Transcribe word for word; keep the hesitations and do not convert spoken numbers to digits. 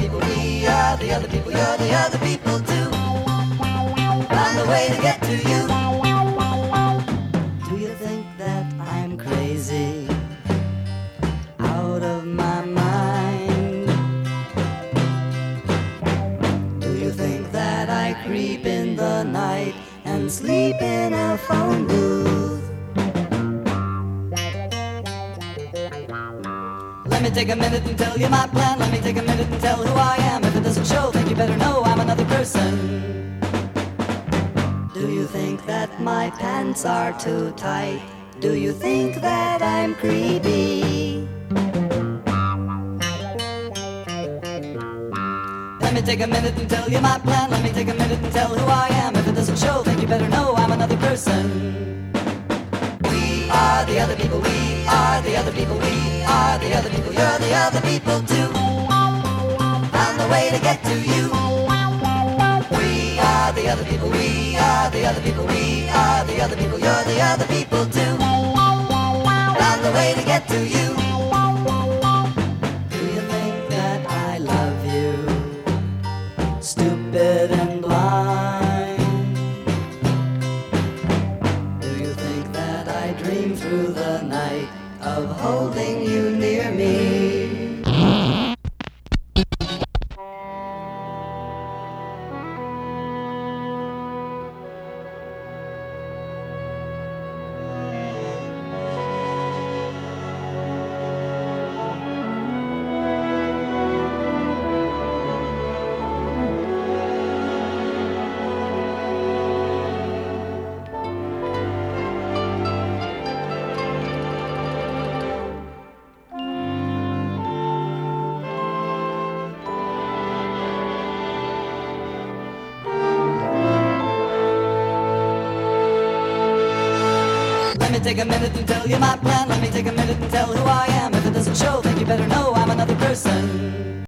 people, we are the other people, you're the other people too. Found a way to get to you. Do you think that I'm crazy? Out of my mind? Do you think that I creep in the night and sleep in a phone booth? Let me take a minute and tell you my plan. Let me take a minute and tell who I am. If it doesn't show, then you better know I'm another person. Do you think that my pants are too tight? Do you think that I'm creepy? Let me take a minute and tell you my plan. Let me take a minute and tell who I am. If it doesn't show, then you better know I'm another person. We are the other people, we are the other people, we are the other people, you're the other people too. Found a way to get to you. We are the other people, we are the other people, we are the other people, you're the other people too. Found a way to get to you. Do you think that I love you? Stupid and blind. Do you think that I dream through the night of holding you near me? Let me take a minute and tell you my plan. Let me take a minute and tell who I am. If it doesn't show, then you better know I'm another person.